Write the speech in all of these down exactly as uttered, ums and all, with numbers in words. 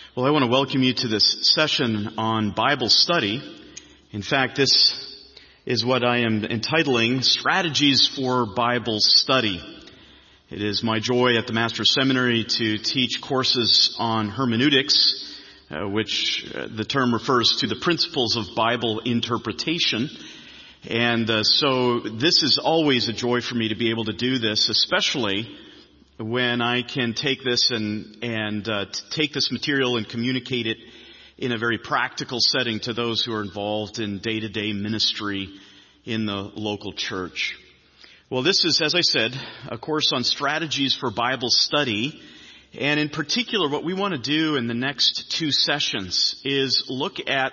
Well, I want to welcome you to this session on Bible study. In fact, this is what I am entitling Strategies for Bible Study. It is my joy at the Master's Seminary to teach courses on hermeneutics, uh, which uh, the term refers to the principles of Bible interpretation. And uh, so this is always a joy for me to be able to do this, especially when I can take this and and uh, take this material and communicate it in a very practical setting to those who are involved in day-to-day ministry in the local church. Well, this is, as I said, a course on strategies for Bible study. And in particular, what we want to do in the next two sessions is look at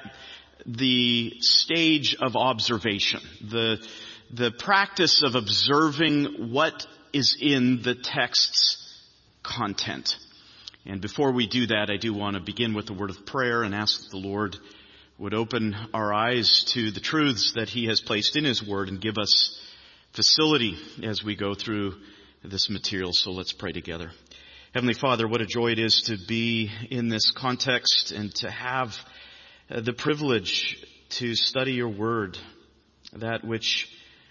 the stage of observation, the the practice of observing what is in the text's content. And before we do that, I do want to begin with a word of prayer and ask that the Lord would open our eyes to the truths that He has placed in His Word and give us facility as we go through this material. So let's pray together. Heavenly Father, what a joy it is to be in this context and to have the privilege to study Your Word, that which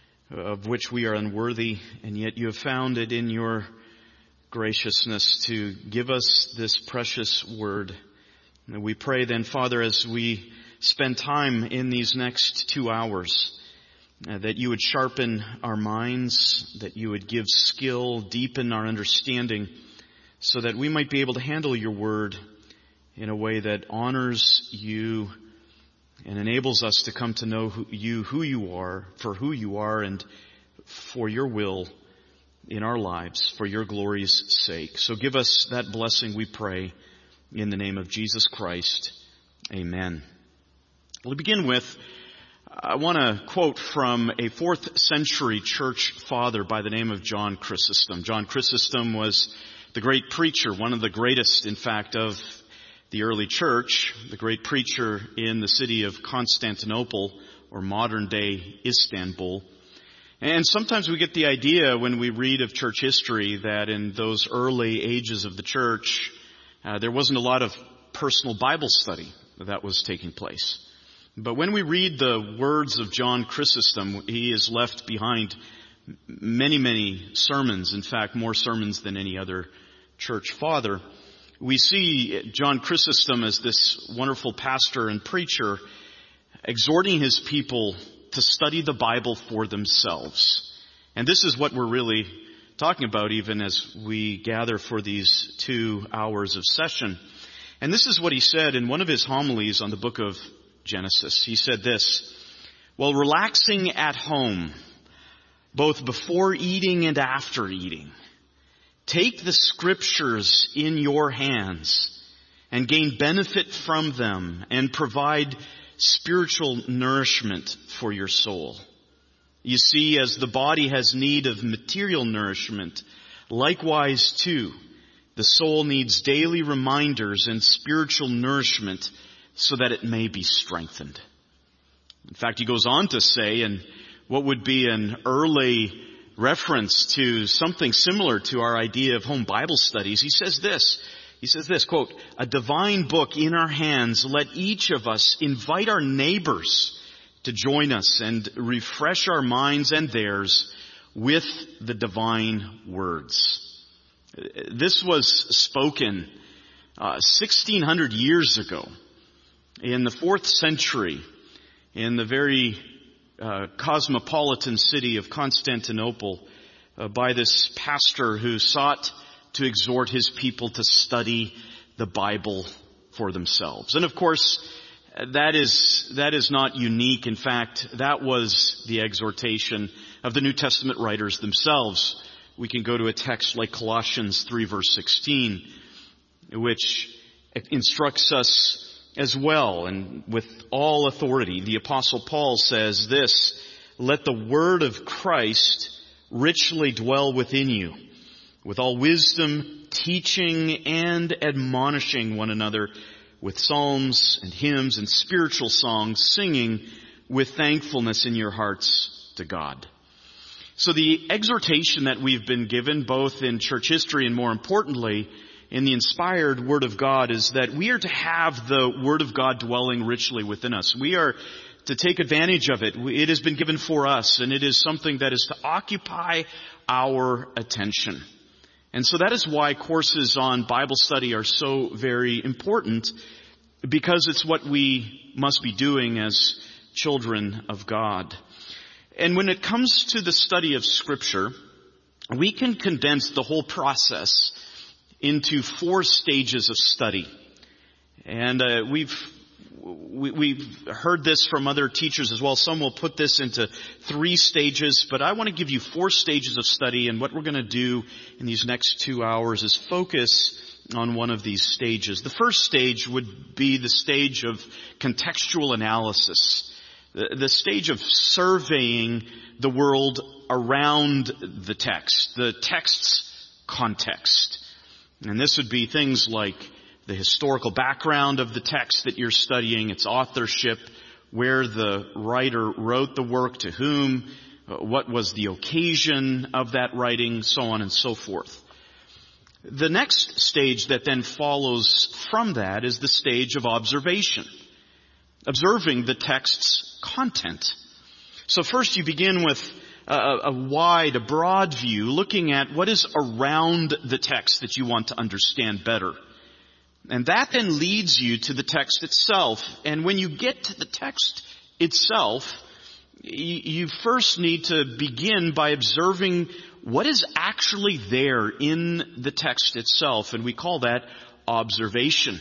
of which we are unworthy, and yet You have found it in Your graciousness to give us this precious Word. And we pray then, Father, as we spend time in these next two hours, uh, that You would sharpen our minds, that You would give skill, deepen our understanding, so that we might be able to handle Your Word in a way that honors You and enables us to come to know who you, who You are, for who You are, and for Your will in our lives, for Your glory's sake. So give us that blessing, we pray, in the name of Jesus Christ. Amen. Well, to begin with, I want to quote from a fourth century church father by the name of John Chrysostom. John Chrysostom was the great preacher, one of the greatest, in fact, of the early church, the great preacher in the city of Constantinople, or modern-day Istanbul. And sometimes we get the idea when we read of church history that in those early ages of the church, uh, there wasn't a lot of personal Bible study that was taking place. But when we read the words of John Chrysostom, he is left behind many, many sermons, in fact, more sermons than any other church father. We see John Chrysostom as this wonderful pastor and preacher exhorting his people to study the Bible for themselves. And this is what we're really talking about even as we gather for these two hours of session. And this is what he said in one of his homilies on the book of Genesis. He said this: "While relaxing at home, both before eating and after eating, take the Scriptures in your hands and gain benefit from them and provide spiritual nourishment for your soul. You see, as the body has need of material nourishment, likewise too, the soul needs daily reminders and spiritual nourishment so that it may be strengthened." In fact, he goes on to say, and what would be an early reference to something similar to our idea of home Bible studies, he says this, he says this, quote, "A divine book in our hands, let each of us invite our neighbors to join us and refresh our minds and theirs with the divine words." This was spoken uh, sixteen hundred years ago in the fourth century in the very Uh, cosmopolitan city of Constantinople uh, by this pastor who sought to exhort his people to study the Bible for themselves. And of course, that is that is not unique. In fact, that was the exhortation of the New Testament writers themselves. We can go to a text like Colossians three verse sixteen, which instructs us as well, and with all authority. The Apostle Paul says this: "Let the word of Christ richly dwell within you, with all wisdom, teaching and admonishing one another with psalms and hymns and spiritual songs, singing with thankfulness in your hearts to God." So the exhortation that we've been given, both in church history and more importantly in the inspired Word of God is that we are to have the Word of God dwelling richly within us. We are to take advantage of it. It has been given for us, and it is something that is to occupy our attention. And so that is why courses on Bible study are so very important, because it's what we must be doing as children of God. And when it comes to the study of Scripture, we can condense the whole process into four stages of study. And uh, we've we, we've heard this from other teachers as well. Some will put this into three stages, but I want to give you four stages of study, and what we're going to do in these next two hours is focus on one of these stages. The first stage would be the stage of contextual analysis, the, the stage of surveying the world around the text, the text's context. And this would be things like the historical background of the text that you're studying, its authorship, where the writer wrote the work, to whom, what was the occasion of that writing, so on and so forth. The next stage that then follows from that is the stage of observation, observing the text's content. So first you begin with a, a wide, a broad view, looking at what is around the text that you want to understand better. And that then leads you to the text itself. And when you get to the text itself, you first need to begin by observing what is actually there in the text itself. And we call that observation.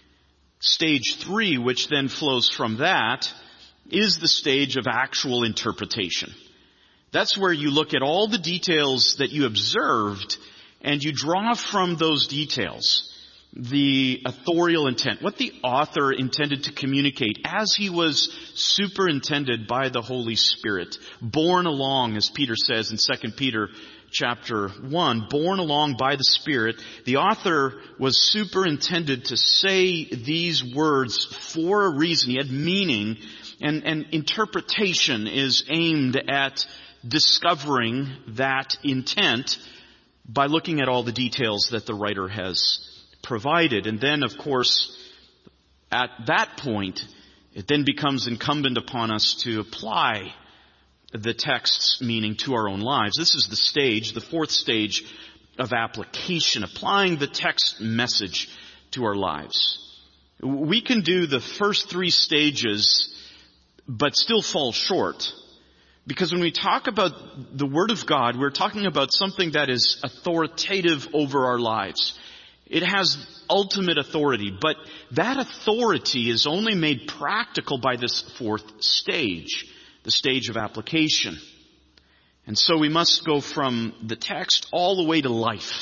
Stage three, which then flows from that, is the stage of actual interpretation. That's where you look at all the details that you observed and you draw from those details the authorial intent, what the author intended to communicate as he was superintended by the Holy Spirit, borne along, as Peter says in Second Peter chapter one, borne along by the Spirit. The author was superintended to say these words for a reason. He had meaning, and, and interpretation is aimed at discovering that intent by looking at all the details that the writer has provided. And then, of course, at that point, it then becomes incumbent upon us to apply the text's meaning to our own lives. This is the stage, the fourth stage of application, applying the text message to our lives. We can do the first three stages, but still fall short. Because when we talk about the Word of God, we're talking about something that is authoritative over our lives. It has ultimate authority, but that authority is only made practical by this fourth stage, the stage of application. And so we must go from the text all the way to life,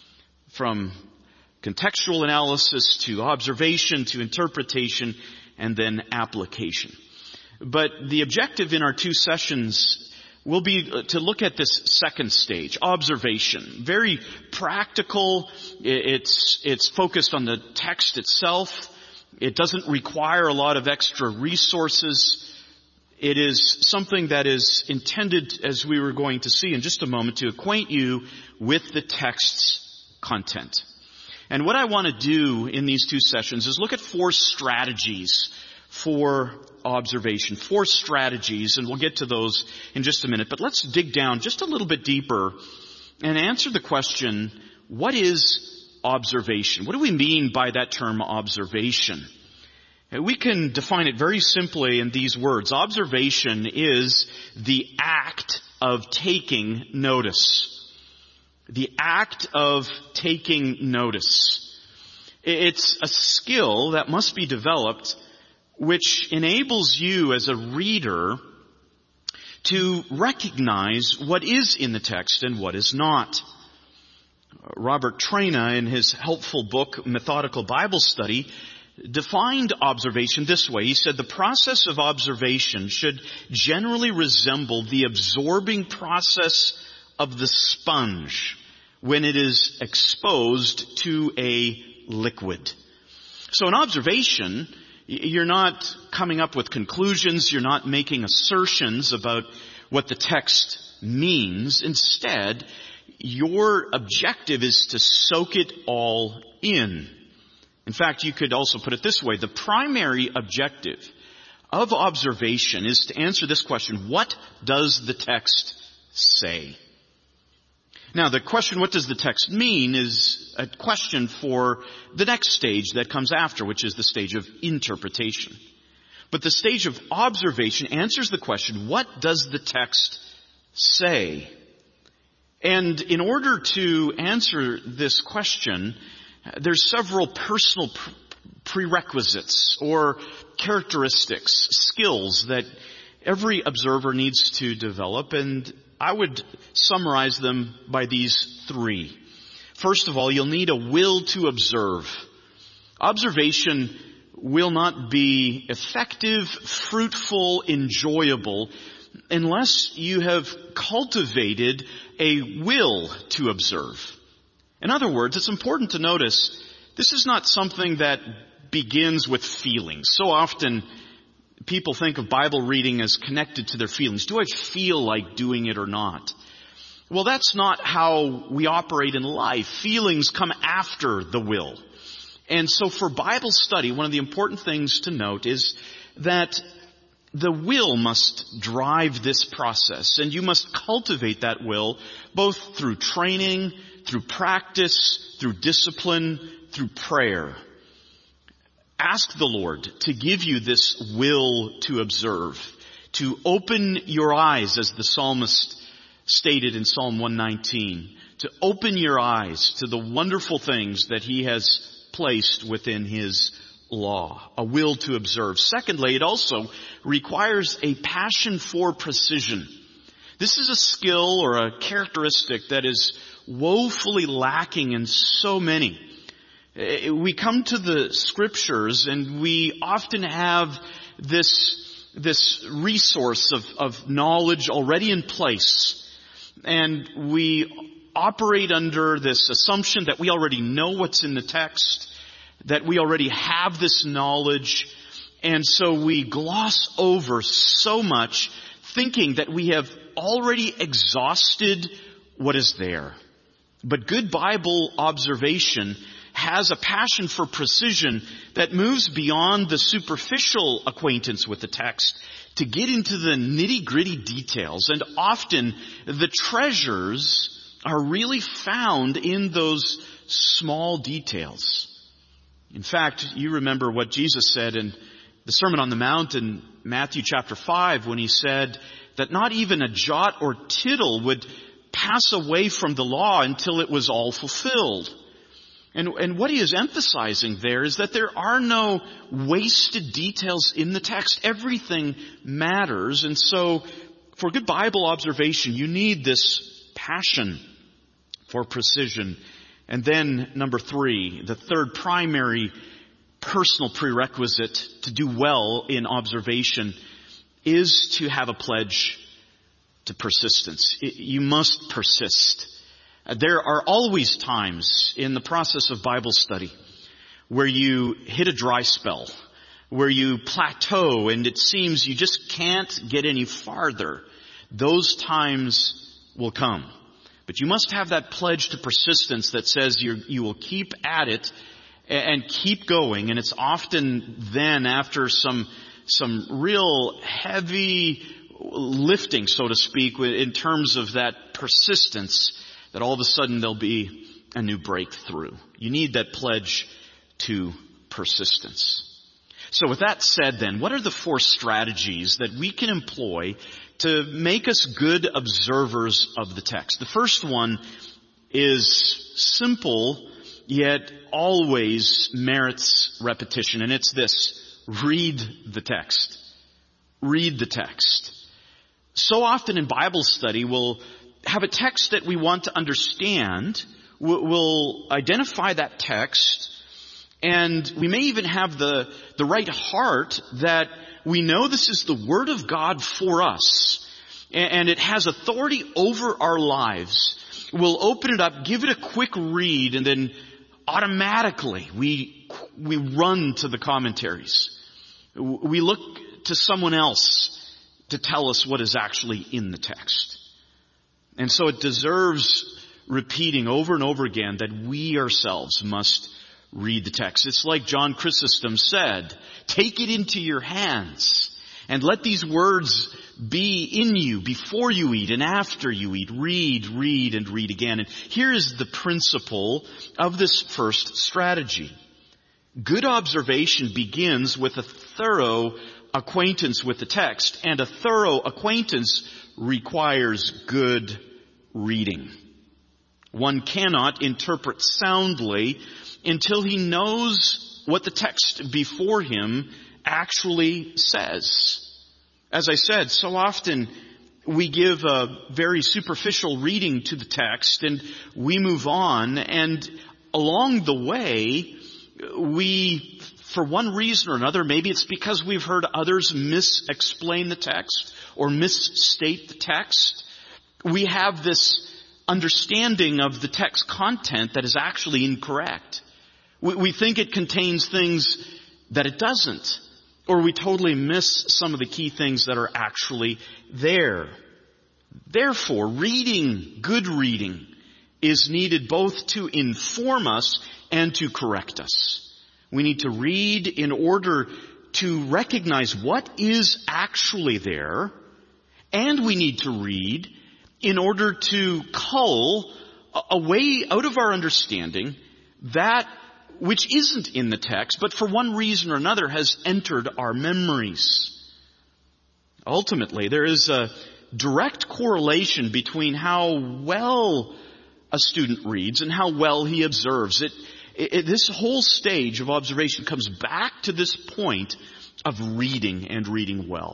from contextual analysis to observation to interpretation and then application. But the objective in our two sessions will be to look at this second stage, observation. Very practical. It's, it's focused on the text itself. It doesn't require a lot of extra resources. It is something that is intended, as we were going to see in just a moment, to acquaint you with the text's content. And what I want to do in these two sessions is look at four strategies for observation, four strategies, and we'll get to those in just a minute. But let's dig down just a little bit deeper and answer the question, what is observation? What do we mean by that term observation? We can define it very simply in these words. Observation is the act of taking notice. The act of taking notice. It's a skill that must be developed which enables you as a reader to recognize what is in the text and what is not. Robert Traina, in his helpful book, Methodical Bible Study, defined observation this way. He said, the process of observation should generally resemble the absorbing process of the sponge when it is exposed to a liquid. So in observation, you're not coming up with conclusions. You're not making assertions about what the text means. Instead, your objective is to soak it all in. In fact, you could also put it this way. The primary objective of observation is to answer this question: what does the text say? Now, the question, what does the text mean, is a question for the next stage that comes after, which is the stage of interpretation. But the stage of observation answers the question, what does the text say? And in order to answer this question, there's several personal pr- prerequisites or characteristics, skills that every observer needs to develop, and I would summarize them by these three. First of all, you'll need a will to observe. Observation will not be effective, fruitful, enjoyable unless you have cultivated a will to observe. In other words, it's important to notice this is not something that begins with feelings. So often people think of Bible reading as connected to their feelings. Do I feel like doing it or not? Well, that's not how we operate in life. Feelings come after the will. And so for Bible study, one of the important things to note is that the will must drive this process, and you must cultivate that will both through training, through practice, through discipline, through prayer. Ask the Lord to give you this will to observe, to open your eyes, as the psalmist stated in Psalm one nineteen, to open your eyes to the wonderful things that He has placed within His law, a will to observe. Secondly, it also requires a passion for precision. This is a skill or a characteristic that is woefully lacking in so many. We come to the scriptures and we often have this, this resource of, of knowledge already in place. And we operate under this assumption that we already know what's in the text, that we already have this knowledge, and so we gloss over so much, thinking that we have already exhausted what is there. But good Bible observation has a passion for precision that moves beyond the superficial acquaintance with the text to get into the nitty-gritty details. And often the treasures are really found in those small details. In fact, you remember what Jesus said in the Sermon on the Mount in Matthew chapter five when He said that not even a jot or tittle would pass away from the law until it was all fulfilled. And, and what He is emphasizing there is that there are no wasted details in the text. Everything matters. And so for good Bible observation, you need this passion for precision. And then number three, the third primary personal prerequisite to do well in observation is to have a pledge to persistence. You must persist. There are always times in the process of Bible study where you hit a dry spell, where you plateau and it seems you just can't get any farther. Those times will come. But you must have that pledge to persistence that says you you will keep at it and keep going. And it's often then after some some real heavy lifting, so to speak, in terms of that persistence, that all of a sudden there'll be a new breakthrough. You need that pledge to persistence. So with that said then, what are the four strategies that we can employ to make us good observers of the text? The first one is simple, yet always merits repetition, and it's this: read the text. Read the text. So often in Bible study, we'll have a text that we want to understand. We'll identify that text, and we may even have the, the right heart that we know this is the Word of God for us, and it has authority over our lives. We'll open it up, give it a quick read, and then automatically we we run to the commentaries. We look to someone else to tell us what is actually in the text. And so it deserves repeating over and over again that we ourselves must read the text. It's like John Chrysostom said, take it into your hands and let these words be in you before you eat and after you eat. Read, read, and read again. And here is the principle of this first strategy. Good observation begins with a thorough acquaintance with the text, and a thorough acquaintance requires good reading. One cannot interpret soundly until he knows what the text before him actually says. As I said, so often we give a very superficial reading to the text and we move on, and along the way we, for one reason or another, maybe it's because we've heard others mis-explain the text or misstate the text, we have this understanding of the text content that is actually incorrect. We, we think it contains things that it doesn't, or we totally miss some of the key things that are actually there. Therefore, reading, good reading, is needed both to inform us and to correct us. We need to read in order to recognize what is actually there, and we need to read in order to cull away out of our understanding that which isn't in the text, but for one reason or another has entered our memories. Ultimately, there is a direct correlation between how well a student reads and how well he observes. It, it, this whole stage of observation comes back to this point of reading and reading well.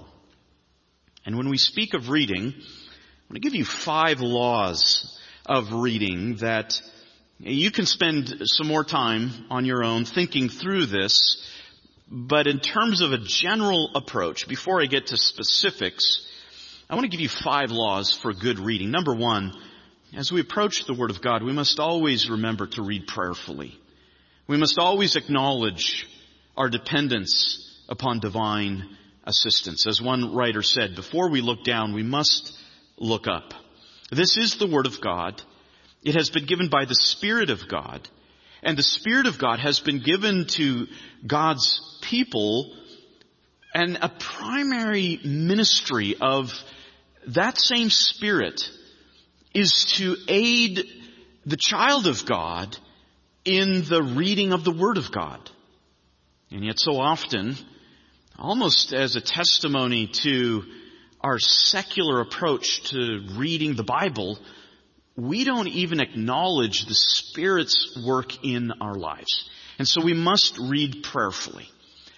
And when we speak of reading, I'm going to give you five laws of reading that you can spend some more time on your own thinking through this. But in terms of a general approach, before I get to specifics, I want to give you five laws for good reading. Number one, as we approach the Word of God, we must always remember to read prayerfully. We must always acknowledge our dependence upon divine assistance. As one writer said, before we look down, we must look up. This is the Word of God. It has been given by the Spirit of God. And the Spirit of God has been given to God's people, and a primary ministry of that same Spirit is to aid the child of God in the reading of the Word of God. And yet so often, almost as a testimony to our secular approach to reading the Bible, we don't even acknowledge the Spirit's work in our lives. And so we must read prayerfully.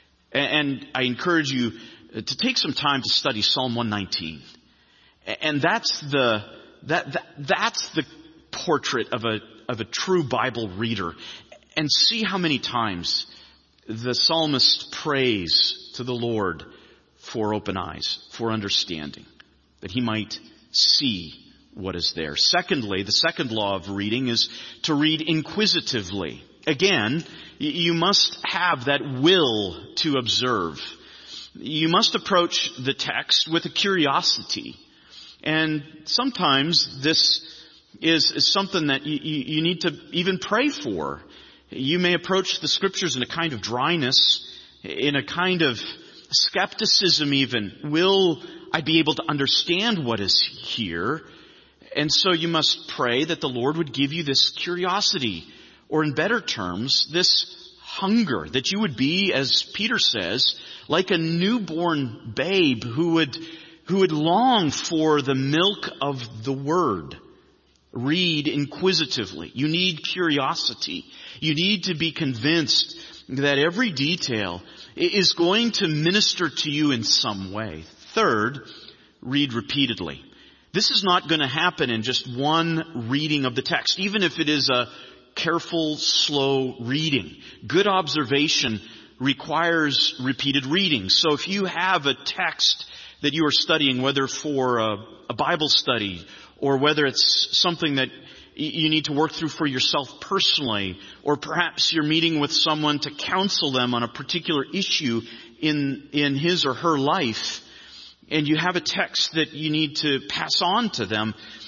And I encourage you to take some time to study Psalm one nineteen. And that's the, that, that that's the portrait of a, of a true Bible reader. And see how many times the psalmist prays to the Lord for open eyes, for understanding, that he might see what is there. Secondly, the second law of reading is to read inquisitively. Again, you must have that will to observe. You must approach the text with a curiosity. And sometimes this is, is something that you, you need to even pray for. You may approach the Scriptures in a kind of dryness, in a kind of skepticism even. Will I be able to understand what is here? And so you must pray that the Lord would give you this curiosity, or in better terms, this hunger, that you would be, as Peter says, like a newborn babe who would, who would long for the milk of the Word. Read inquisitively. You need curiosity. You need to be convinced that every detail is going to minister to you in some way. Third, read repeatedly. This is not going to happen in just one reading of the text, even if it is a careful, slow reading. Good observation requires repeated reading. So if you have a text that you are studying, whether for a, a Bible study or whether it's something that you need to work through for yourself personally, or perhaps you're meeting with someone to counsel them on a particular issue in, in his or her life, and you have a text that you need to pass on to them,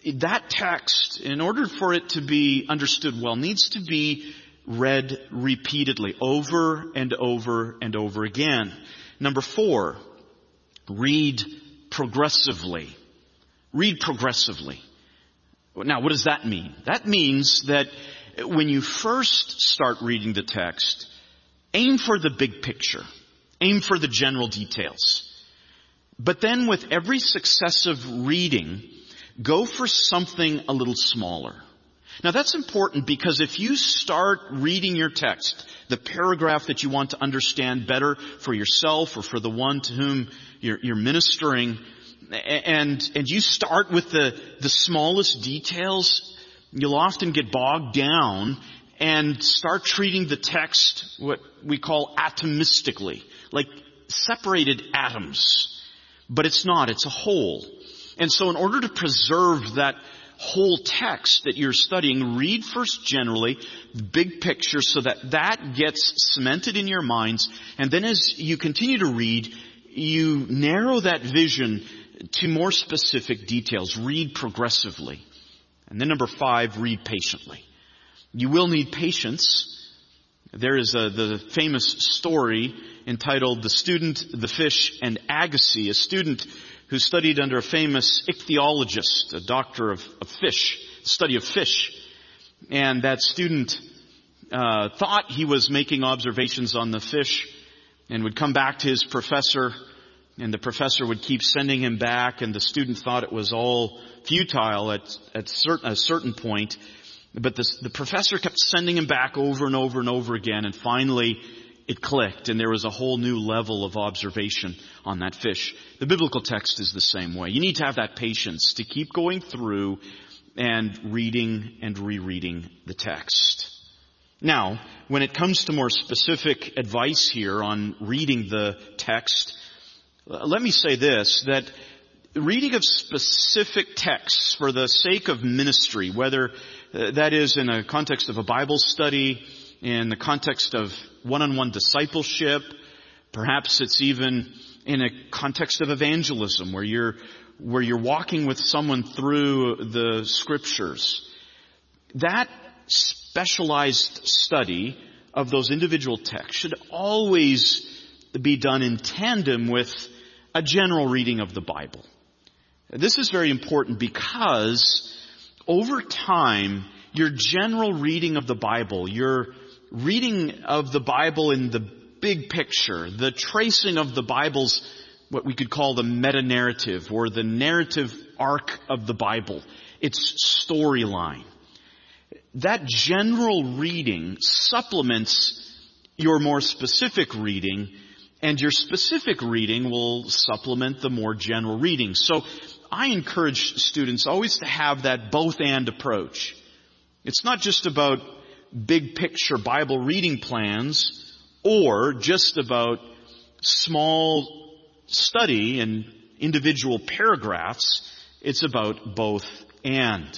that text, in order for it to be understood well, needs to be read repeatedly, over and over and over again. Number four, read progressively. Read progressively. Now, what does that mean? That means that when you first start reading the text, aim for the big picture. Aim for the general details. But then with every successive reading, go for something a little smaller. Now that's important because if you start reading your text, the paragraph that you want to understand better for yourself or for the one to whom you're, you're ministering, and, and you start with the, the smallest details, you'll often get bogged down and start treating the text what we call atomistically, like separated atoms. But it's not, it's a whole. And so in order to preserve that whole text that you're studying, read first generally, the big picture, so that that gets cemented in your minds. And then as you continue to read, you narrow that vision to more specific details. Read progressively. And then number five, read patiently. You will need patience. There is a, the famous story entitled The Student, the Fish, and Agassiz, a student who studied under a famous ichthyologist, a doctor of, of fish, study of fish. And that student uh, thought he was making observations on the fish and would come back to his professor, and the professor would keep sending him back, and the student thought it was all futile at, at certain, a certain point. But the, the professor kept sending him back over and over and over again, and finally it clicked, and there was a whole new level of observation on that fish. The biblical text is the same way. You need to have that patience to keep going through and reading and rereading the text. Now, when it comes to more specific advice here on reading the text, let me say this, that reading of specific texts for the sake of ministry, whether that is in a context of a Bible study, in the context of one-on-one discipleship, perhaps it's even in a context of evangelism where you're, where you're walking with someone through the scriptures. That specialized study of those individual texts should always be done in tandem with a general reading of the Bible. This is very important because over time, your general reading of the Bible, your reading of the Bible in the big picture, the tracing of the Bible's what we could call the meta-narrative or the narrative arc of the Bible, its storyline. That general reading supplements your more specific reading, and your specific reading will supplement the more general reading. So I encourage students always to have that both-and approach. It's not just about big picture Bible reading plans or just about small study and individual paragraphs. It's about both and.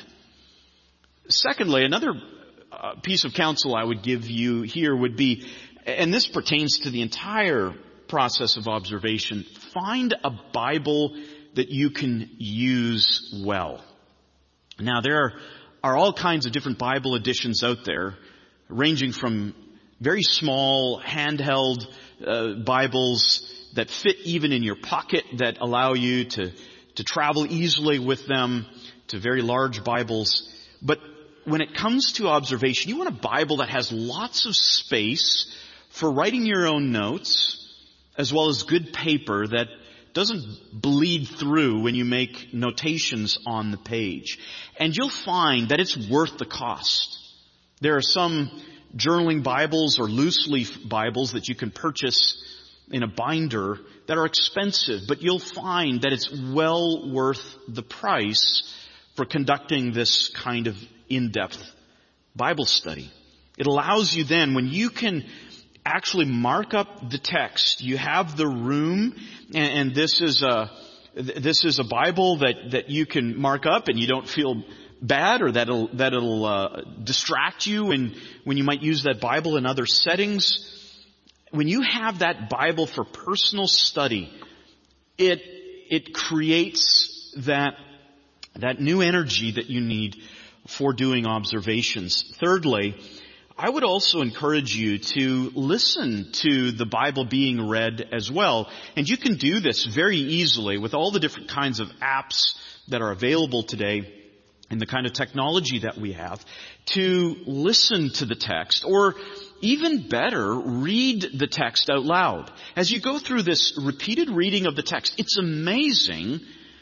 Secondly, another uh, piece of counsel I would give you here would be, and this pertains to the entire process of observation, find a Bible that you can use well. Now, there are, are all kinds of different Bible editions out there, ranging from very small handheld uh, Bibles that fit even in your pocket, that allow you to, to travel easily with them, to very large Bibles. But when it comes to observation, you want a Bible that has lots of space for writing your own notes, as well as good paper that doesn't bleed through when you make notations on the page. And you'll find that it's worth the cost. There are some journaling Bibles or loose leaf Bibles that you can purchase in a binder that are expensive, but you'll find that it's well worth the price for conducting this kind of in-depth Bible study. It allows you then, when you can actually mark up the text, you have the room, and, and this is a this is a Bible that that you can mark up, and you don't feel bad or that it'll that it'll uh, distract you when when you might use that Bible in other settings. When you have that Bible for personal study, it it creates that that new energy that you need for doing observations. Thirdly, I would also encourage you to listen to the Bible being read as well. And you can do this very easily with all the different kinds of apps that are available today and the kind of technology that we have, to listen to the text, or even better, read the text out loud. As you go through this repeated reading of the text, it's amazing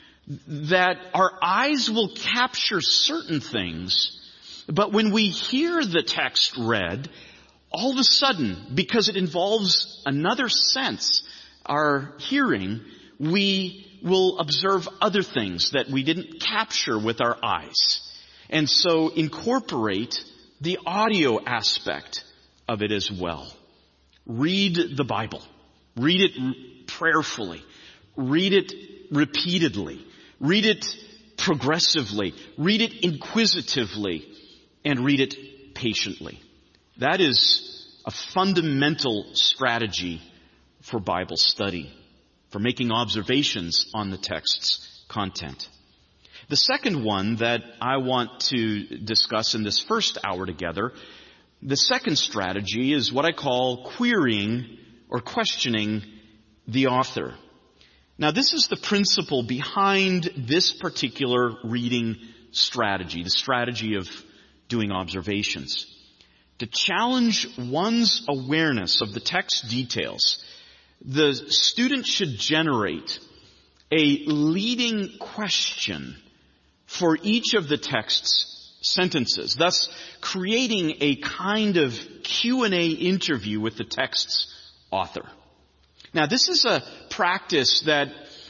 that our eyes will capture certain things, but when we hear the text read, all of a sudden, because it involves another sense, our hearing, we will observe other things that we didn't capture with our eyes. And so incorporate the audio aspect of it as well. Read the Bible. Read it prayerfully. Read it repeatedly. Read it progressively. Read it inquisitively. And read it patiently. That is a fundamental strategy for Bible study, for making observations on the text's content. The second one that I want to discuss in this first hour together, the second strategy is what I call querying or questioning the author. Now, this is the principle behind this particular reading strategy, the strategy of doing observations. To challenge one's awareness of the text details, the student should generate a leading question for each of the text's sentences, thus creating a kind of Q and A interview with the text's author. Now, this is a practice that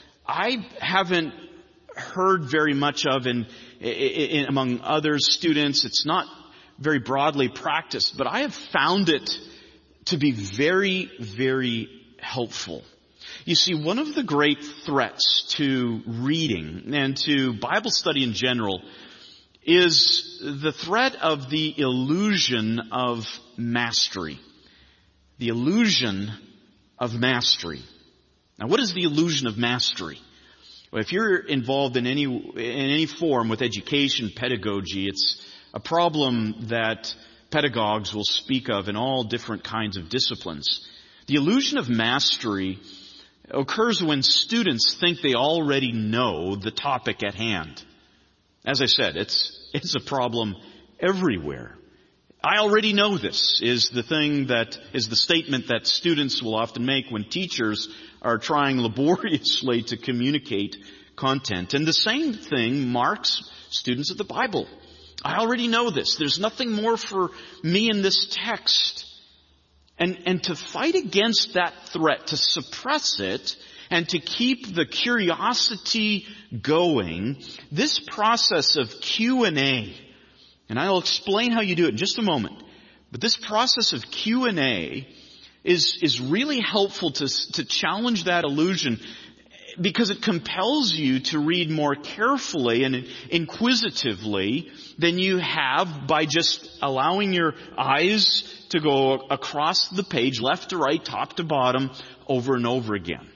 I haven't heard very much of in, in, among other students. It's not very broadly practiced, but I have found it to be very, very helpful. You see, one of the great threats to reading and to Bible study in general is the threat of the illusion of mastery. The illusion of mastery. Now, what is the illusion of mastery? Well, if you're involved in any in any form with education, pedagogy, it's a problem that pedagogues will speak of in all different kinds of disciplines. The illusion of mastery occurs when students think they already know the topic at hand. As I said, it's it's a problem everywhere. I already know this is the thing that is the statement that students will often make when teachers are trying laboriously to communicate content. And the same thing marks students of the Bible. I already know this. There's nothing more for me in this text. And, and to fight against that threat, to suppress it, and to keep the curiosity going, this process of Q and A, and I'll explain how you do it in just a moment, but this process of Q and A is, is really helpful to, to challenge that illusion, because it compels you to read more carefully and inquisitively than you have by just allowing your eyes to go across the page, left to right, top to bottom, over and over again.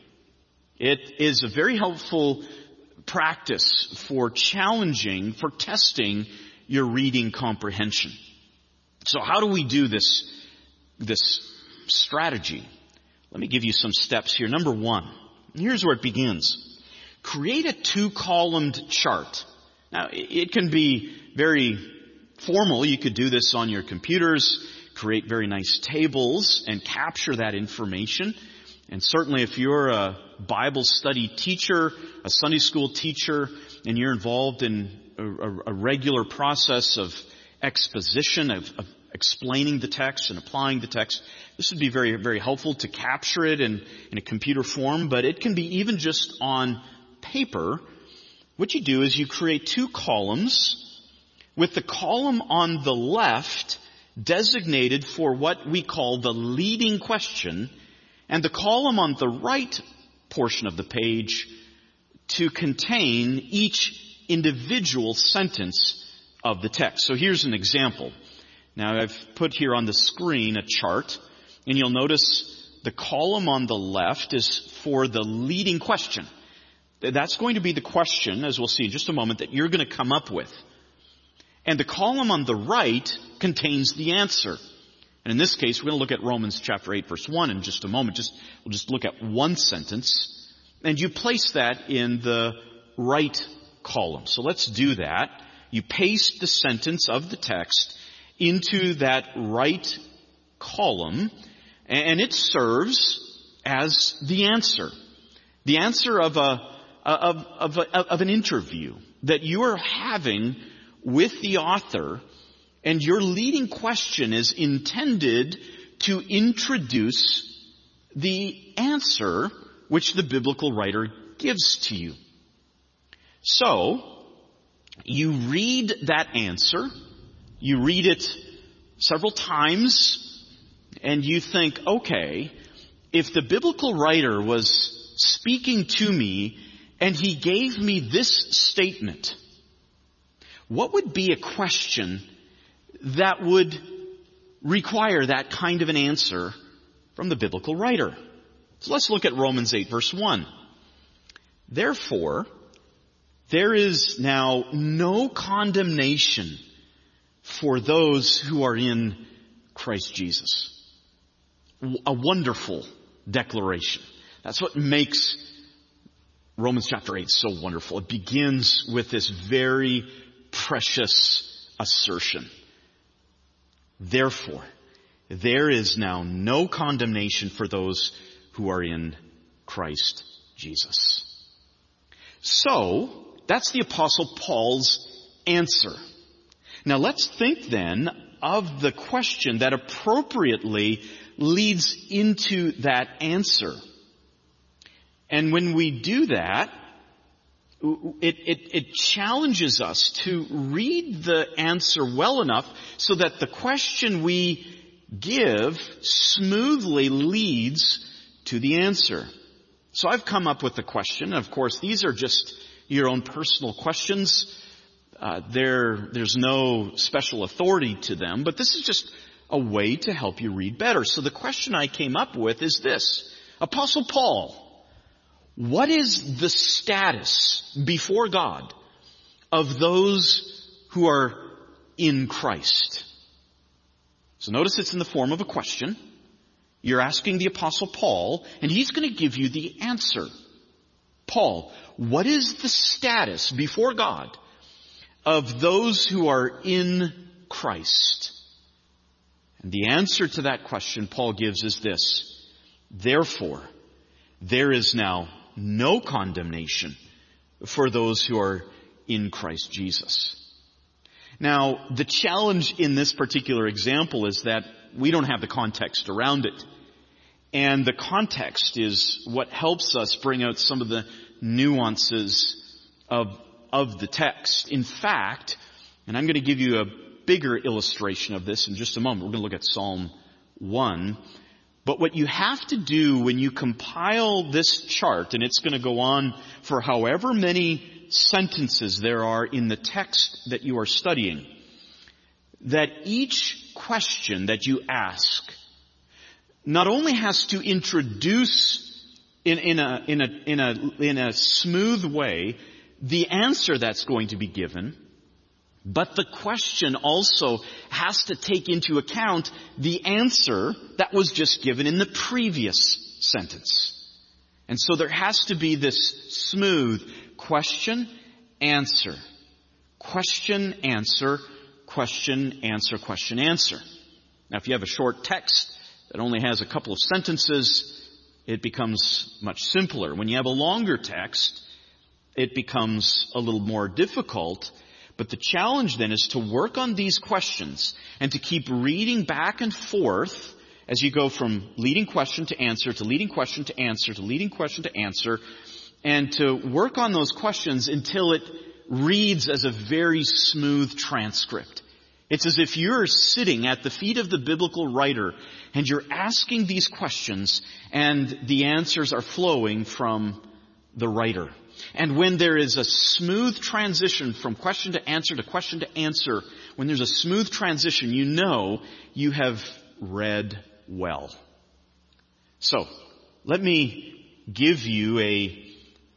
It is a very helpful practice for challenging, for testing your reading comprehension. So how do we do this, this strategy? Let me give you some steps here. Number one, here's where it begins. Create a two-columned chart. Now, it can be very formal. You could do this on your computers, create very nice tables, and capture that information. And certainly if you're a Bible study teacher, a Sunday school teacher, and you're involved in a, a, a regular process of exposition, of, of explaining the text and applying the text, this would be very, very helpful to capture it in, in a computer form, but it can be even just on paper. What you do is you create two columns, with the column on the left designated for what we call the leading question, and the column on the right portion of the page to contain each individual sentence of the text. So here's an example. Now I've put here on the screen a chart, and you'll notice the column on the left is for the leading question. That's going to be the question, as we'll see in just a moment, that you're going to come up with. And the column on the right contains the answer. And in this case, we're going to look at Romans chapter eight, verse one in just a moment. Just, we'll just look at one sentence. And you place that in the right column. So let's do that. You paste the sentence of the text into that right column, and it serves as the answer. The answer of a, of, of, a, of an interview that you are having with the author, and your leading question is intended to introduce the answer which the biblical writer gives to you. So, you read that answer, you read it several times, and you think, okay, if the biblical writer was speaking to me and he gave me this statement, what would be a question that would require that kind of an answer from the biblical writer? So let's look at Romans eight, verse one. Therefore, there is now no condemnation for those who are in Christ Jesus. A wonderful declaration. That's what makes Romans chapter eight so wonderful. It begins with this very precious assertion. Therefore, there is now no condemnation for those who are in Christ Jesus. So, that's the Apostle Paul's answer. Now let's think then of the question that appropriately leads into that answer. And when we do that, it, it, it challenges us to read the answer well enough so that the question we give smoothly leads to the answer. So I've come up with the question. Of course, these are just your own personal questions. Uh, there, there's no special authority to them, but this is just a way to help you read better. So the question I came up with is this. Apostle Paul, what is the status before God of those who are in Christ? So notice it's in the form of a question. You're asking the Apostle Paul, and he's going to give you the answer. Paul, what is the status before God of those who are in Christ? And the answer to that question Paul gives is this. Therefore, there is now no condemnation for those who are in Christ Jesus. Now, the challenge in this particular example is that we don't have the context around it. And the context is what helps us bring out some of the nuances of, of the text. In fact, and I'm going to give you a bigger illustration of this in just a moment. We're going to look at Psalm one. But what you have to do when you compile this chart, and it's going to go on for however many sentences there are in the text that you are studying, that each question that you ask not only has to introduce in, in a, in a, in a, in a smooth way the answer that's going to be given, but the question also has to take into account the answer that was just given in the previous sentence. And so there has to be this smooth question, answer, question, answer, question, answer, question, answer. Now if you have a short text that only has a couple of sentences, it becomes much simpler. When you have a longer text, it becomes a little more difficult. But the challenge then is to work on these questions and to keep reading back and forth as you go from leading question to answer to leading question to answer to leading question to answer, and to work on those questions until it reads as a very smooth transcript. It's as if you're sitting at the feet of the biblical writer and you're asking these questions and the answers are flowing from the writer. And when there is a smooth transition from question to answer to question to answer, when there's a smooth transition, you know you have read well. So, let me give you a,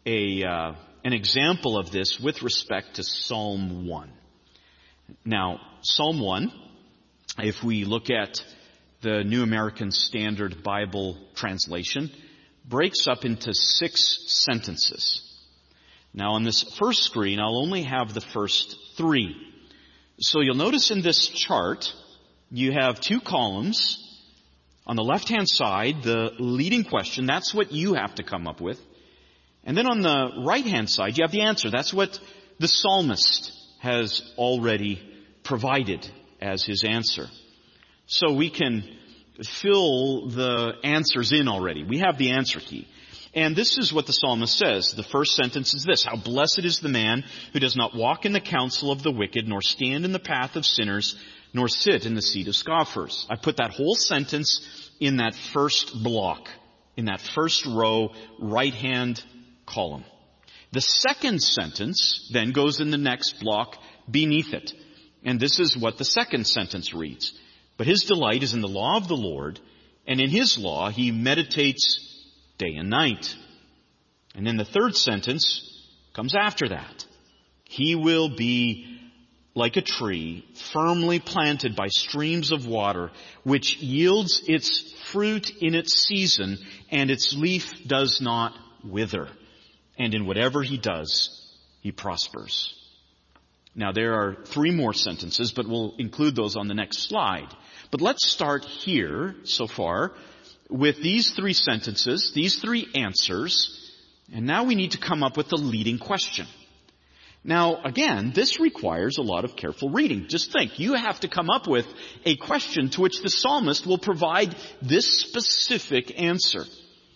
a uh, an example of this with respect to Psalm one. Now, Psalm one, if we look at the New American Standard Bible translation, breaks up into six sentences. Now, on this first screen, I'll only have the first three. So you'll notice in this chart, you have two columns. On the left-hand side, the leading question, that's what you have to come up with. And then on the right-hand side, you have the answer. That's what the psalmist has already provided as his answer. So we can fill the answers in already. We have the answer key. And this is what the psalmist says. The first sentence is this: "How blessed is the man who does not walk in the counsel of the wicked, nor stand in the path of sinners, nor sit in the seat of scoffers." I put that whole sentence in that first block, in that first row, right-hand column. The second sentence then goes in the next block beneath it. And this is what the second sentence reads: "But his delight is in the law of the Lord, and in his law he meditates day and night." And then the third sentence comes after that: "He will be like a tree firmly planted by streams of water, which yields its fruit in its season, and its leaf does not wither. And in whatever he does, he prospers." Now, there are three more sentences, but we'll include those on the next slide. But let's start here, so far, with these three sentences, these three answers, and now we need to come up with the leading question. Now, again, this requires a lot of careful reading. Just think, you have to come up with a question to which the psalmist will provide this specific answer.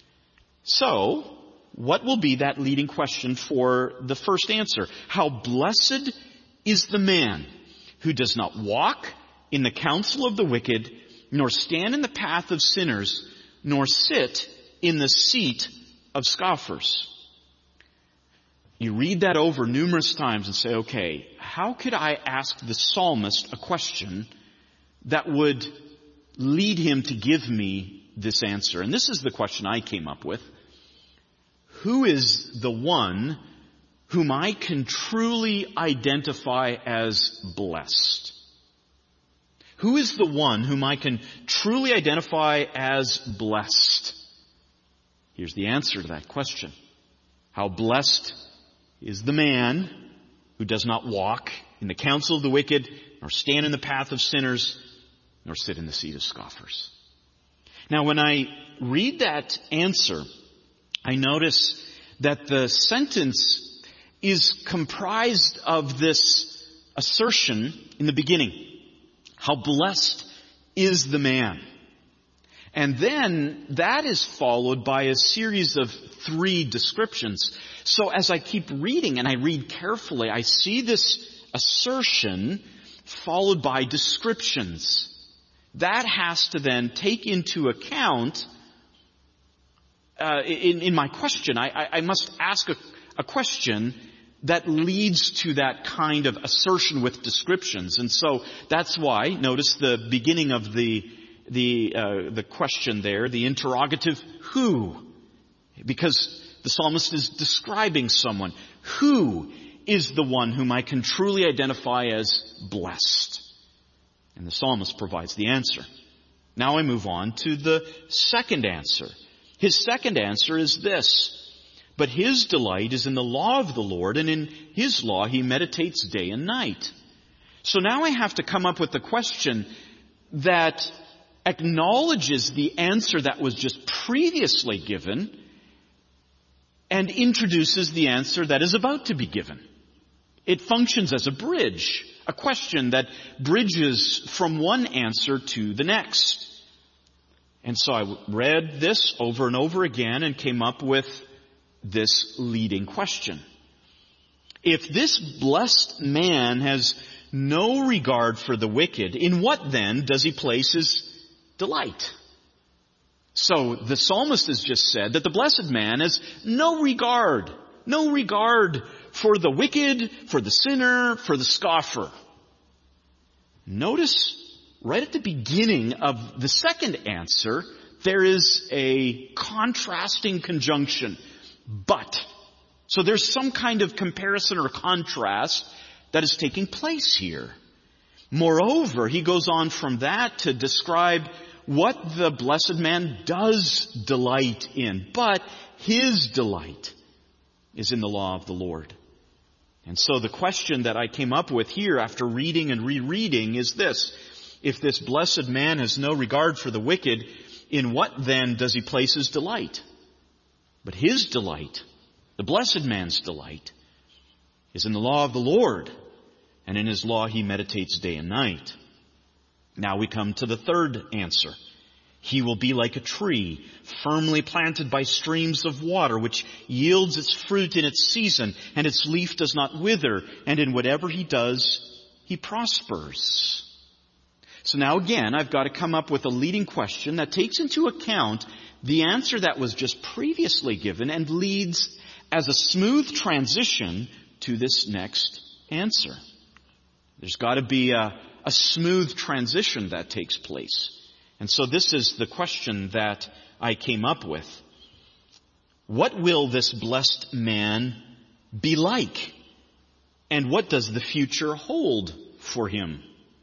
So, what will be that leading question for the first answer? How blessed is the man who does not walk in the counsel of the wicked, nor stand in the path of sinners, nor sit in the seat of scoffers. You read that over numerous times and say, okay, how could I ask the psalmist a question that would lead him to give me this answer? And this is the question I came up with. Who is the one whom I can truly identify as blessed? Who is the one whom I can truly identify as blessed? Here's the answer to that question. How blessed is the man who does not walk in the counsel of the wicked, nor stand in the path of sinners, nor sit in the seat of scoffers. Now, when I read that answer, I notice that the sentence is comprised of this assertion in the beginning. How blessed is the man. And then that is followed by a series of three descriptions. So as I keep reading and I read carefully, I see this assertion followed by descriptions. That has to then take into account, uh, in, in my question, I, I, I must ask a, a question that leads to that kind of assertion with descriptions. And so that's why, notice the beginning of the the uh, the question there, the interrogative, who? Because the psalmist is describing someone. Who is the one whom I can truly identify as blessed? And the psalmist provides the answer. Now I move on to the second answer. His second answer is this: "But his delight is in the law of the Lord, and in his law he meditates day and night." So now I have to come up with the question that acknowledges the answer that was just previously given and introduces the answer that is about to be given. It functions as a bridge, a question that bridges from one answer to the next. And so I read this over and over again and came up with this leading question. If this blessed man has no regard for the wicked, in what then does he place his delight? So the psalmist has just said that the blessed man has no regard, no regard for the wicked, for the sinner, for the scoffer. Notice right at the beginning of the second answer, there is a contrasting conjunction. But. So there's some kind of comparison or contrast that is taking place here. Moreover, he goes on from that to describe what the blessed man does delight in. But his delight is in the law of the Lord. And so the question that I came up with here after reading and rereading is this. If this blessed man has no regard for the wicked, in what then does he place his delight? But his delight, the blessed man's delight, is in the law of the Lord, and in his law he meditates day and night. Now we come to the third answer. He will be like a tree, firmly planted by streams of water, which yields its fruit in its season, and its leaf does not wither, and in whatever he does, he prospers. So now again, I've got to come up with a leading question that takes into account the answer that was just previously given and leads as a smooth transition to this next answer. There's got to be a, a smooth transition that takes place. And so this is the question that I came up with. What will this blessed man be like? And what does the future hold for him?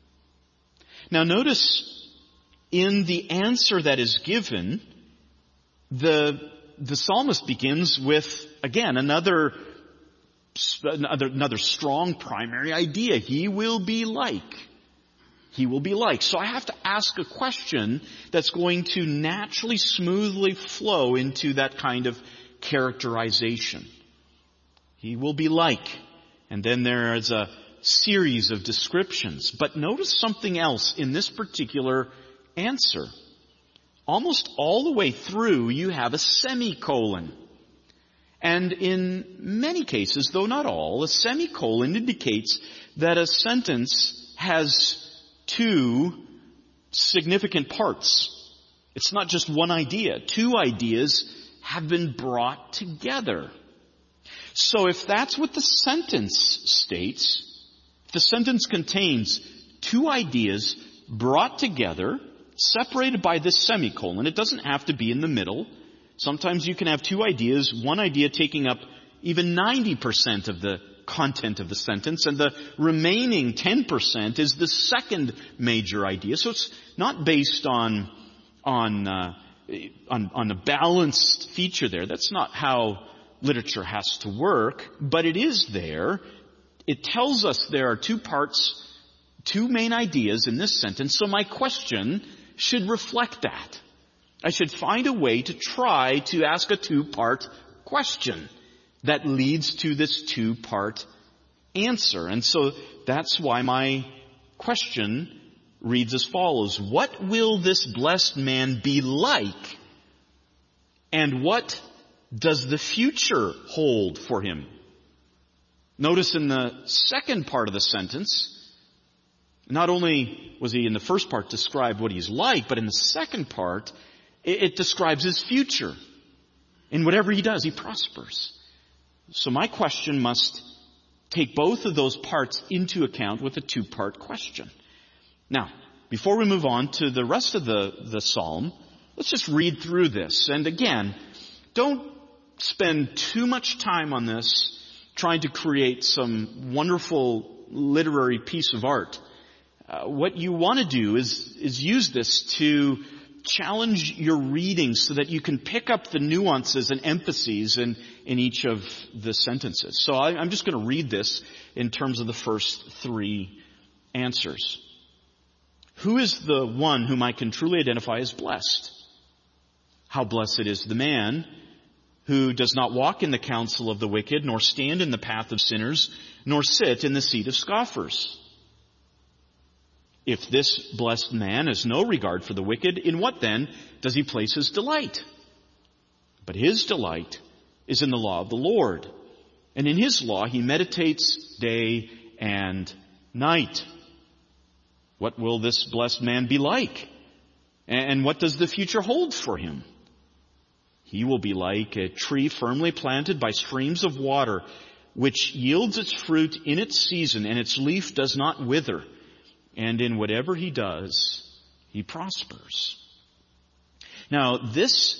Now notice in the answer that is given, the, the psalmist begins with, again, another, another, another strong primary idea. He will be like. He will be like. So I have to ask a question that's going to naturally, smoothly flow into that kind of characterization. He will be like. And then there is a series of descriptions. But notice something else in this particular answer. Almost all the way through, you have a semicolon. And in many cases, though not all, a semicolon indicates that a sentence has two significant parts. It's not just one idea. Two ideas have been brought together. So if that's what the sentence states, the sentence contains two ideas brought together, separated by this semicolon. It doesn't have to be in the middle. Sometimes you can have two ideas, one idea taking up even ninety percent of the content of the sentence, and the remaining ten percent is the second major idea. So it's not based on on uh, on, on a balanced feature there. That's not how literature has to work, but it is there. It tells us there are two parts, two main ideas in this sentence, so my question should reflect that. I should find a way to try to ask a two-part question that leads to this two-part answer. And so that's why my question reads as follows. What will this blessed man be like? And what does the future hold for him? Notice in the second part of the sentence, not only was he in the first part described what he's like, but in the second part, it, it describes his future. In whatever he does, he prospers. So my question must take both of those parts into account with a two-part question. Now, before we move on to the rest of the, the psalm, let's just read through this. And again, don't spend too much time on this trying to create some wonderful literary piece of art. Uh, what you want to do is, is use this to challenge your reading so that you can pick up the nuances and emphases in, in each of the sentences. So I, I'm just going to read this in terms of the first three answers. Who is the one whom I can truly identify as blessed? How blessed is the man who does not walk in the counsel of the wicked, nor stand in the path of sinners, nor sit in the seat of scoffers. If this blessed man has no regard for the wicked, in what then does he place his delight? But his delight is in the law of the Lord, and in his law he meditates day and night. What will this blessed man be like? And what does the future hold for him? He will be like a tree firmly planted by streams of water, which yields its fruit in its season, and its leaf does not wither. And in whatever he does, he prospers. Now, this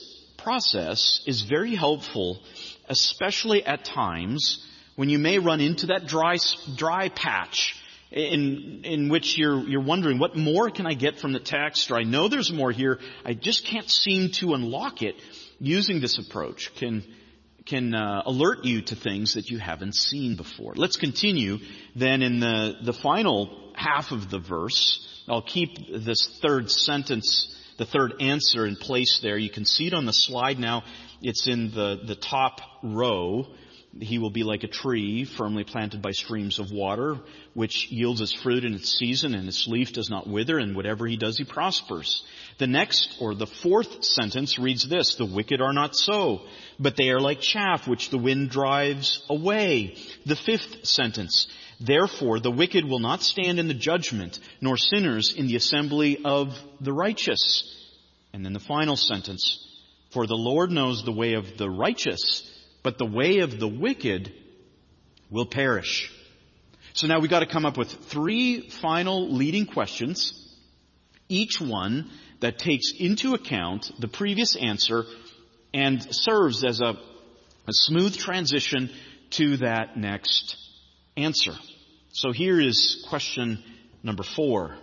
process is very helpful, especially at times when you may run into that dry, dry patch in, in which you're, you're wondering, what more can I get from the text? Or I know there's more here. I just can't seem to unlock it. Using this approach can, can uh, alert you to things that you haven't seen before. Let's continue then in the, the final half of the verse. I'll keep this third sentence, the third answer in place there. You can see it on the slide now. It's in the, the top row. He will be like a tree firmly planted by streams of water, which yields its fruit in its season, and its leaf does not wither, and whatever he does, he prospers. The next, or the fourth sentence reads this: the wicked are not so, but they are like chaff which the wind drives away. The fifth sentence: therefore the wicked will not stand in the judgment, nor sinners in the assembly of the righteous. And then the final sentence: for the Lord knows the way of the righteous, but the way of the wicked will perish. So now we've got to come up with three final leading questions, each one that takes into account the previous answer and serves as a, a smooth transition to that next answer. So here is question number four.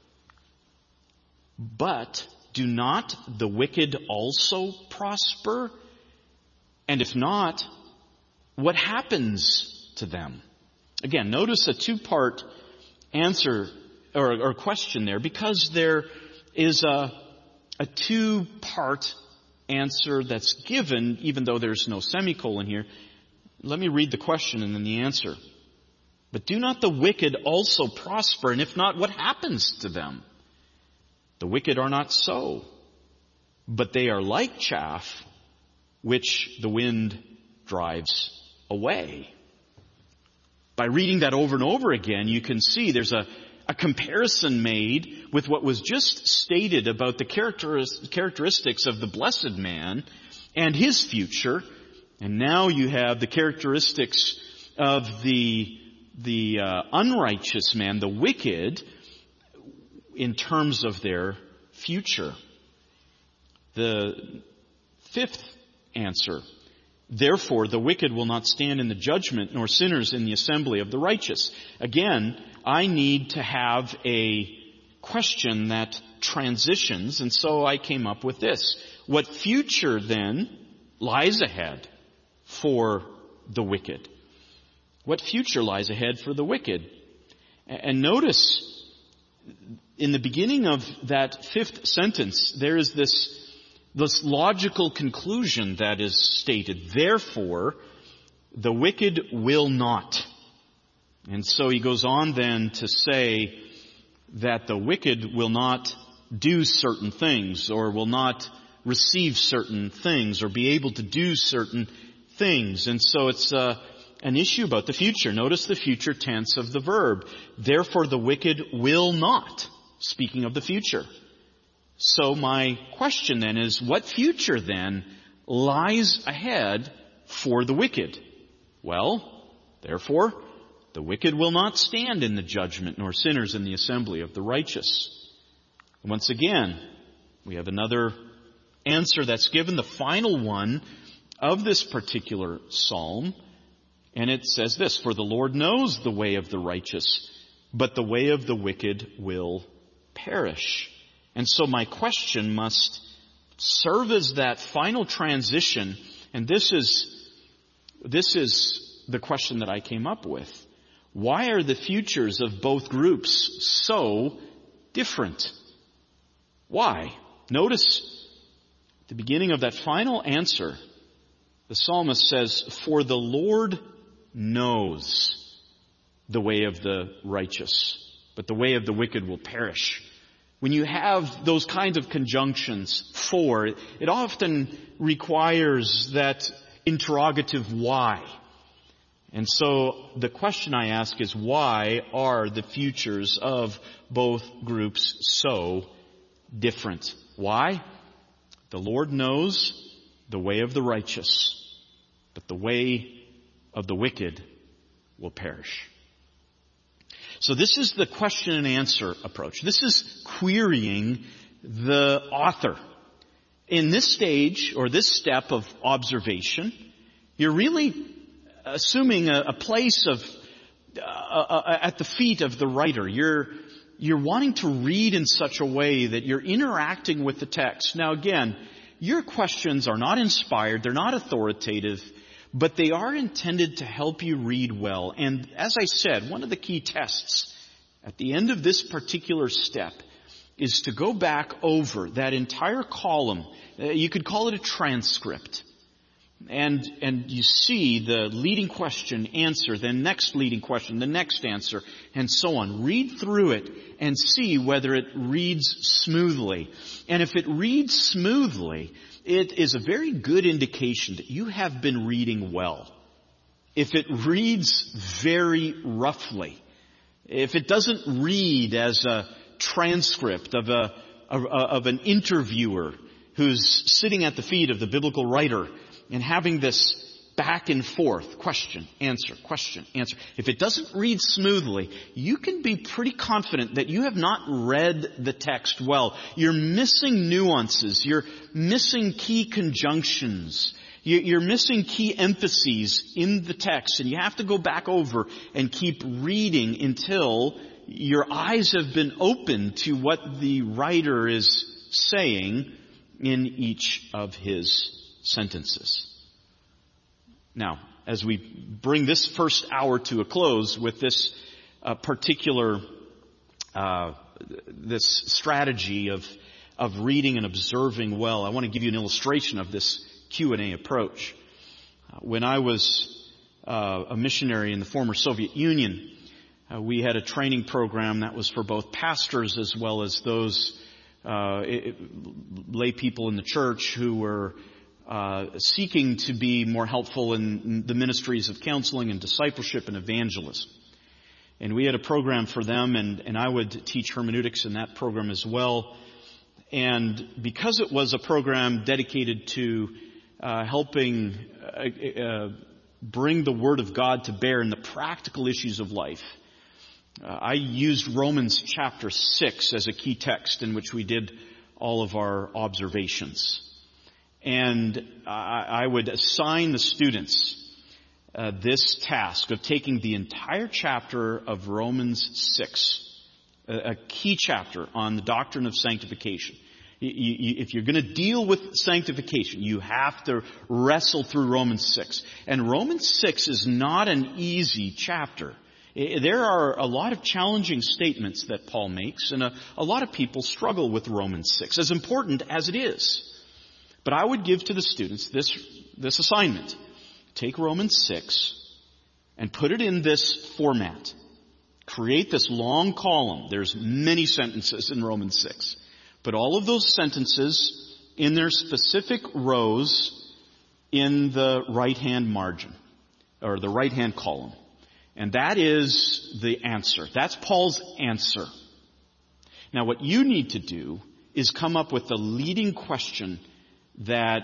But do not the wicked also prosper? And if not, what happens to them? Again, notice a two-part answer or, or question there, because there is a, a two-part answer that's given, even though there's no semicolon here. Let me read the question and then the answer. But do not the wicked also prosper? And if not, what happens to them? The wicked are not so, but they are like chaff which the wind drives away. By reading that over and over again, you can see there's a, a comparison made with what was just stated about the characteristics of the blessed man and his future. And now you have the characteristics of the, the uh, unrighteous man, the wicked, in terms of their future. The fifth answer: therefore the wicked will not stand in the judgment, nor sinners in the assembly of the righteous. Again, I need to have a question that transitions, and so I came up with this. What future then lies ahead for the wicked? What future lies ahead for the wicked? And notice in the beginning of that fifth sentence, there is this This logical conclusion that is stated: therefore, the wicked will not. And so he goes on then to say that the wicked will not do certain things, or will not receive certain things, or be able to do certain things. And so it's uh, an issue about the future. Notice the future tense of the verb. Therefore, the wicked will not. Speaking of the future. So my question then is, what future then lies ahead for the wicked? Well, therefore, the wicked will not stand in the judgment, nor sinners in the assembly of the righteous. Once again, we have another answer that's given, the final one of this particular psalm. And it says this: for the Lord knows the way of the righteous, but the way of the wicked will perish. And so my question must serve as that final transition. And this is, this is the question that I came up with. Why are the futures of both groups so different? Why? Notice at the beginning of that final answer, the psalmist says, for the Lord knows the way of the righteous, but the way of the wicked will perish. When you have those kinds of conjunctions, for, it often requires that interrogative why. And so the question I ask is, why are the futures of both groups so different? Why? The Lord knows the way of the righteous, but the way of the wicked will perish. So this is the question and answer approach. This is querying the author. in this stage or this step of observation, you're really assuming a, a place of uh, uh, at the feet of the writer. You're you're wanting to read in such a way that you're interacting with the text. Now again, your questions are not inspired, they're not authoritative, but they are intended to help you read well. And as I said, one of the key tests at the end of this particular step is to go back over that entire column. Uh, you could call it a transcript. And, and you see the leading question, answer, then next leading question, the next answer, and so on. Read through it and see whether it reads smoothly. And if it reads smoothly, it is a very good indication that you have been reading well. If it reads very roughly, if it doesn't read as a transcript of a, of, of an interviewer who's sitting at the feet of the biblical writer and having this back and forth, question, answer, question, answer. If it doesn't read smoothly, you can be pretty confident that you have not read the text well. You're missing nuances. You're missing key conjunctions. You're missing key emphases in the text, and you have to go back over and keep reading until your eyes have been opened to what the writer is saying in each of his sentences. Now, as we bring this first hour to a close with this uh, particular uh, this strategy of of reading and observing well, I want to give you an illustration of this Q and A approach. Uh, when I was uh, a missionary in the former Soviet Union, uh, we had a training program that was for both pastors as well as those uh, it, lay people in the church who were uh, seeking to be more helpful in the ministries of counseling and discipleship and evangelism. And we had a program for them, and, and I would teach hermeneutics in that program as well. And because it was a program dedicated to uh, helping uh, uh, bring the Word of God to bear in the practical issues of life, uh, I used Romans chapter six as a key text in which we did all of our observations. And I, I would assign the students uh, this task of taking the entire chapter of Romans six, a, a key chapter on the doctrine of sanctification. You, you, if you're going to deal with sanctification, you have to wrestle through Romans six. And Romans six is not an easy chapter. There are a lot of challenging statements that Paul makes, and a, a lot of people struggle with Romans six, as important as it is. But I would give to the students this, this assignment. Take Romans six and put it in this format. Create this long column. There's many sentences in Romans six. Put all of those sentences in their specific rows in the right-hand margin, or the right-hand column. And that is the answer. That's Paul's answer. Now what you need to do is come up with the leading question that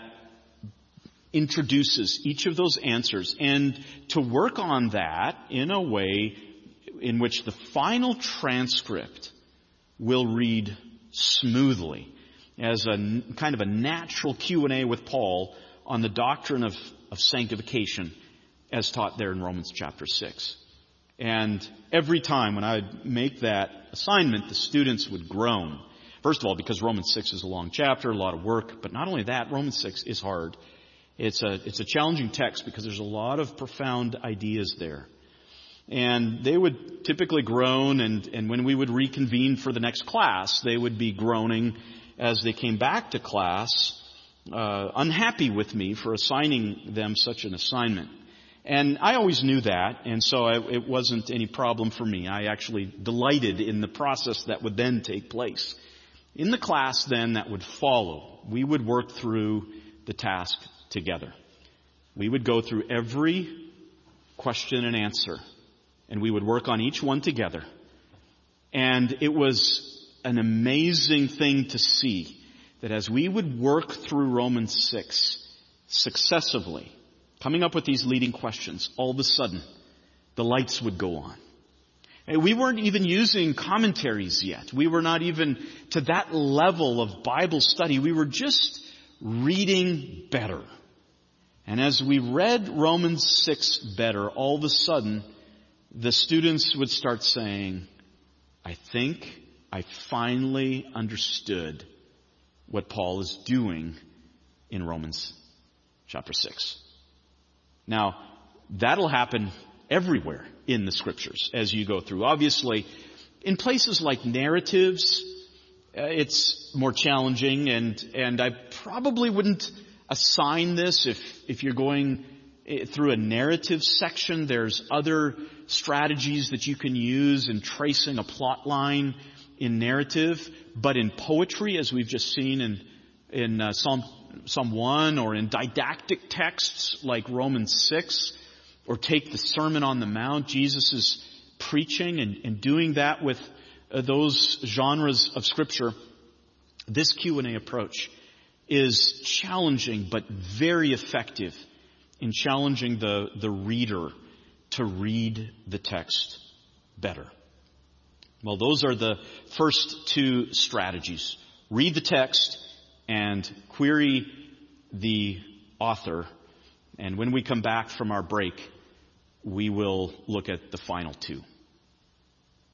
introduces each of those answers, and to work on that in a way in which the final transcript will read smoothly as a kind of a natural Q and A with Paul on the doctrine of, of sanctification as taught there in Romans chapter six. And every time when I would make that assignment, the students would groan. First of all, because Romans six is a long chapter, a lot of work, but not only that, Romans six is hard. It's a, it's a challenging text because there's a lot of profound ideas there. And they would typically groan, and, and when we would reconvene for the next class, they would be groaning as they came back to class, uh, unhappy with me for assigning them such an assignment. And I always knew that, and so I, it wasn't any problem for me. I actually delighted in the process that would then take place. In the class then that would follow, we would work through the task together. We would go through every question and answer, and we would work on each one together. And it was an amazing thing to see that as we would work through Romans six successively, coming up with these leading questions, all of a sudden, the lights would go on. And we weren't even using commentaries yet. We were not even to that level of Bible study. We were just reading better. And as we read Romans six better, all of a sudden, the students would start saying, I think I finally understood what Paul is doing in Romans chapter six. Now, that'll happen everywhere in the scriptures as you go through. Obviously, in places like narratives, uh, it's more challenging, and, and I probably wouldn't assign this if, if you're going through a narrative section. There's other strategies that you can use in tracing a plot line in narrative. But in poetry, as we've just seen in, in uh, Psalm, Psalm one, or in didactic texts like Romans six, or take the Sermon on the Mount, Jesus is preaching and, and doing that with uh, those genres of Scripture. This Q and A approach is challenging but very effective in challenging the, the reader to read the text better. Well, those are the first two strategies. Read the text and query the author. And when we come back from our break, we will look at the final two.